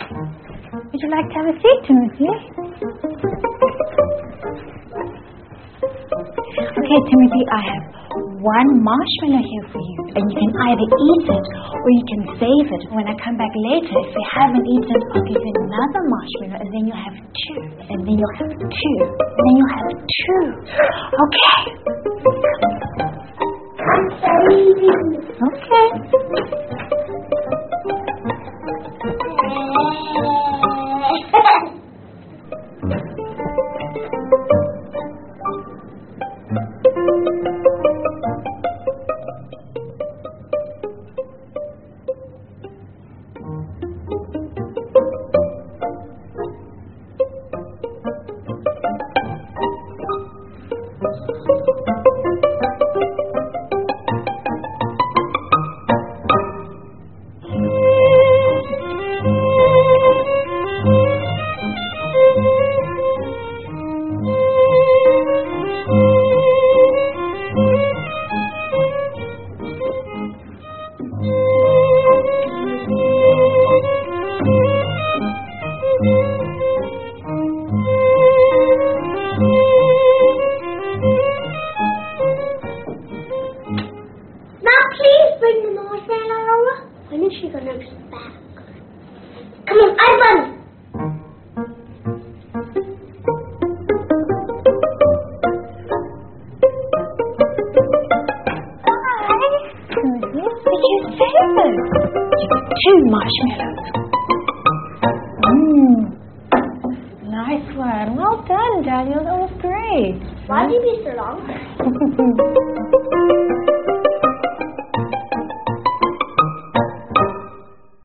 Would you like to have a seat, Timothy? Okay, Timothy, I have one marshmallow here for you, and you can either eat it or you can save it. When I come back later, if you haven't eaten it, I'll give you another marshmallow, and then you'll have two, and then you'll have two, and then you'll have two. Okay. Okay. Two marshmallows. Nice one. Well done, Daniel. That was great. Why did you be so long?